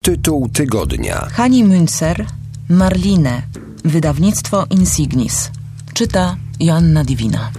Tytuł tygodnia. Hani Münzer, Marlinę, wydawnictwo Insignis. Czyta Joanna Divina.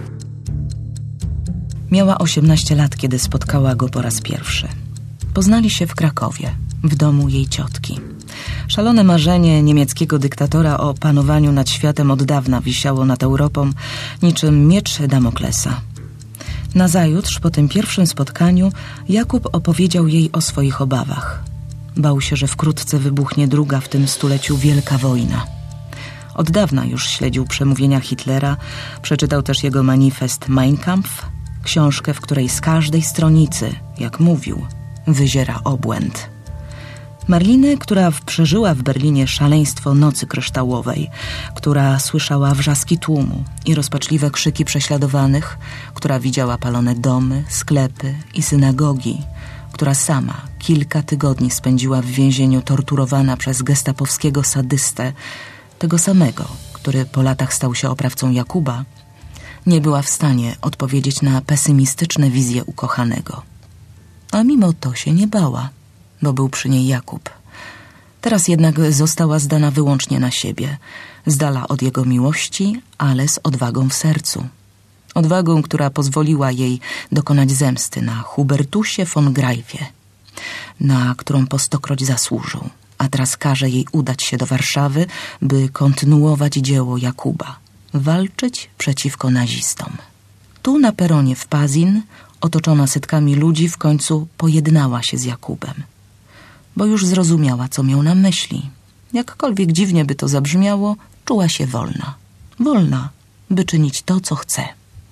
Miała 18 lat, kiedy spotkała go po raz pierwszy. Poznali się w Krakowie, w domu jej ciotki. Szalone marzenie niemieckiego dyktatora o panowaniu nad światem od dawna wisiało nad Europą niczym miecz Damoklesa. Nazajutrz, po tym pierwszym spotkaniu, Jakub opowiedział jej o swoich obawach. Bał się, że wkrótce wybuchnie druga w tym stuleciu wielka wojna. Od dawna już śledził przemówienia Hitlera, przeczytał też jego manifest Mein Kampf, książkę, w której z każdej stronicy, jak mówił, wyziera obłęd. Marlinę, która przeżyła w Berlinie szaleństwo Nocy Kryształowej, która słyszała wrzaski tłumu i rozpaczliwe krzyki prześladowanych, która widziała palone domy, sklepy i synagogi, która sama kilka tygodni spędziła w więzieniu torturowana przez gestapowskiego sadystę, tego samego, który po latach stał się oprawcą Jakuba, nie była w stanie odpowiedzieć na pesymistyczne wizje ukochanego. A mimo to się nie bała, bo był przy niej Jakub. Teraz jednak została zdana wyłącznie na siebie, z dala od jego miłości, ale z odwagą w sercu. Odwagą, która pozwoliła jej dokonać zemsty na Hubertusie von Greifie, na którą po 100-kroć zasłużył, a teraz każe jej udać się do Warszawy, by kontynuować dzieło Jakuba, walczyć przeciwko nazistom. Tu na peronie w Pazin, otoczona setkami ludzi, w końcu pojednała się z Jakubem, bo już zrozumiała, co miał na myśli. Jakkolwiek dziwnie by to zabrzmiało, czuła się wolna. Wolna, by czynić to, co chce.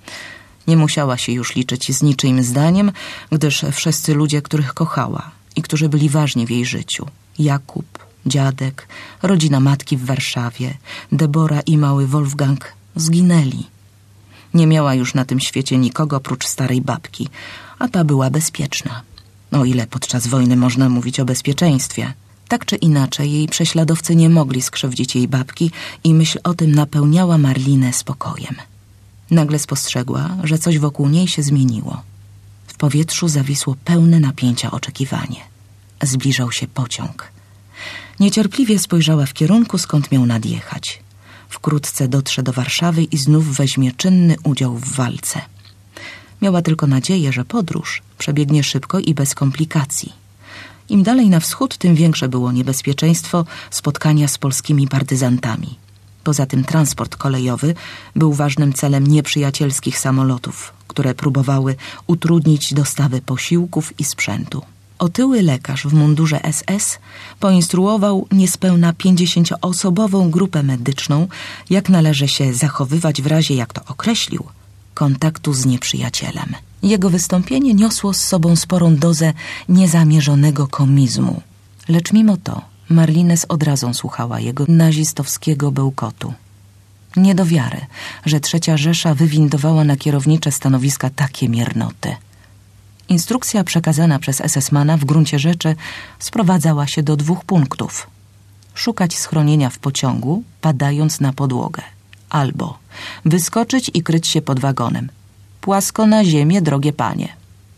Nie musiała się już liczyć z niczyim zdaniem, gdyż wszyscy ludzie, których kochała i którzy byli ważni w jej życiu, Jakub, dziadek, rodzina matki w Warszawie, Debora i mały Wolfgang, zginęli. Nie miała już na tym świecie nikogo oprócz starej babki, a ta była bezpieczna. O ile podczas wojny można mówić o bezpieczeństwie. Tak czy inaczej, jej prześladowcy nie mogli skrzywdzić jej babki i myśl o tym napełniała Marlinę spokojem. Nagle spostrzegła, że coś wokół niej się zmieniło. W powietrzu zawisło pełne napięcia oczekiwanie. Zbliżał się pociąg. Niecierpliwie spojrzała w kierunku, skąd miał nadjechać. Wkrótce dotrze do Warszawy i znów weźmie czynny udział w walce. Miała tylko nadzieję, że podróż przebiegnie szybko i bez komplikacji. Im dalej na wschód, tym większe było niebezpieczeństwo spotkania z polskimi partyzantami. Poza tym transport kolejowy był ważnym celem nieprzyjacielskich samolotów, które próbowały utrudnić dostawy posiłków i sprzętu. Otyły lekarz w mundurze SS poinstruował niespełna 50-osobową grupę medyczną, jak należy się zachowywać w razie, jak to określił, kontaktu z nieprzyjacielem. Jego wystąpienie niosło z sobą sporą dozę niezamierzonego komizmu, lecz mimo to Marlinę z odrazą słuchała jego nazistowskiego bełkotu. Nie do wiary, że III Rzesza wywindowała na kierownicze stanowiska takie miernoty. Instrukcja przekazana przez SS-mana w gruncie rzeczy sprowadzała się do 2 punktów. Szukać schronienia w pociągu, padając na podłogę. Albo wyskoczyć i kryć się pod wagonem. Płasko na ziemię, drogie panie.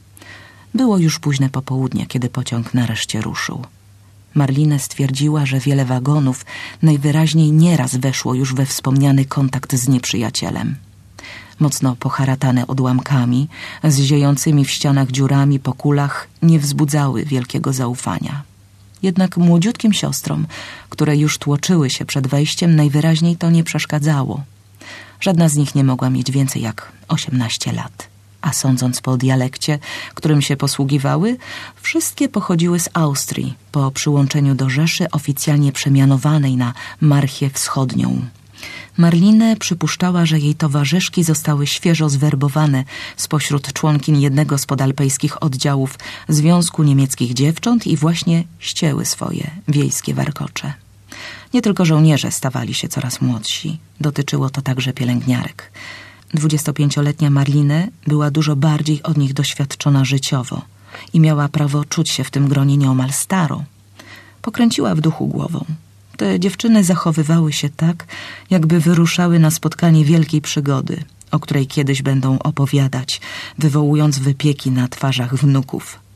Było już późne popołudnie, kiedy pociąg nareszcie ruszył. Marlinę stwierdziła, że wiele wagonów najwyraźniej nieraz weszło już we wspomniany kontakt z nieprzyjacielem. Mocno poharatane odłamkami, z ziejącymi w ścianach dziurami po kulach, nie wzbudzały wielkiego zaufania. Jednak młodziutkim siostrom, które już tłoczyły się przed wejściem, najwyraźniej to nie przeszkadzało. Żadna z nich nie mogła mieć więcej jak 18 lat. A sądząc po dialekcie, którym się posługiwały, wszystkie pochodziły z Austrii, po przyłączeniu do Rzeszy oficjalnie przemianowanej na Marchię Wschodnią. Marlinę przypuszczała, że jej towarzyszki zostały świeżo zwerbowane spośród członkiń jednego z podalpejskich oddziałów Związku Niemieckich Dziewcząt i właśnie ścięły swoje wiejskie warkocze. Nie tylko żołnierze stawali się coraz młodsi. Dotyczyło to także pielęgniarek. 25-letnia Marlinę była dużo bardziej od nich doświadczona życiowo i miała prawo czuć się w tym gronie nieomal staro. Pokręciła w duchu głową. Te dziewczyny zachowywały się tak, jakby wyruszały na spotkanie wielkiej przygody, o której kiedyś będą opowiadać, wywołując wypieki na twarzach wnuków.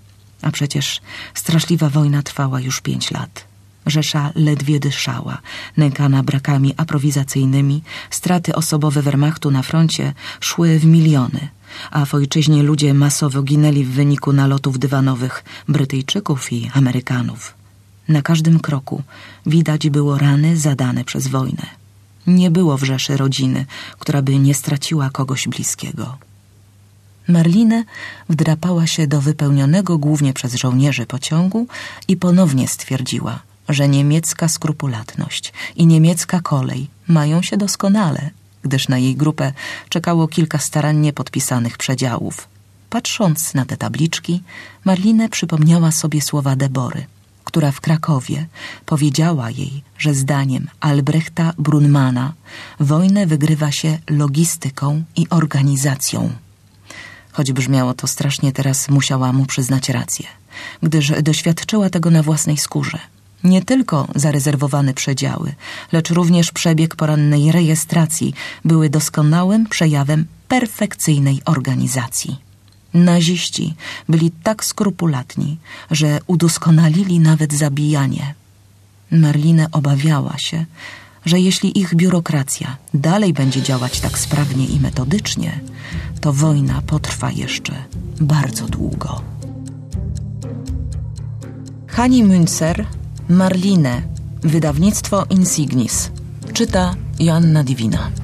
A przecież straszliwa wojna trwała już 5 lat. Rzesza ledwie dyszała, nękana brakami aprowizacyjnymi, straty osobowe Wehrmachtu na froncie szły w miliony, a w ojczyźnie ludzie masowo ginęli w wyniku nalotów dywanowych Brytyjczyków i Amerykanów. Na każdym kroku widać było rany zadane przez wojnę. Nie było w Rzeszy rodziny, która by nie straciła kogoś bliskiego. Marlene wdrapała się do wypełnionego głównie przez żołnierzy pociągu i ponownie stwierdziła, że niemiecka skrupulatność i niemiecka kolej mają się doskonale, gdyż na jej grupę czekało kilka starannie podpisanych przedziałów. Patrząc na te tabliczki, Marlene przypomniała sobie słowa Debory, która w Krakowie powiedziała jej, że zdaniem Albrechta Brunmana wojnę wygrywa się logistyką i organizacją. Choć brzmiało to strasznie, teraz musiała mu przyznać rację, gdyż doświadczyła tego na własnej skórze. Nie tylko zarezerwowane przedziały, lecz również przebieg porannej rejestracji były doskonałym przejawem perfekcyjnej organizacji. Naziści byli tak skrupulatni, że udoskonalili nawet zabijanie. Marlene obawiała się, że jeśli ich biurokracja dalej będzie działać tak sprawnie i metodycznie, to wojna potrwa jeszcze bardzo długo. Hani Münzer, Marlene, wydawnictwo Insignis. Czyta Joanna Divina.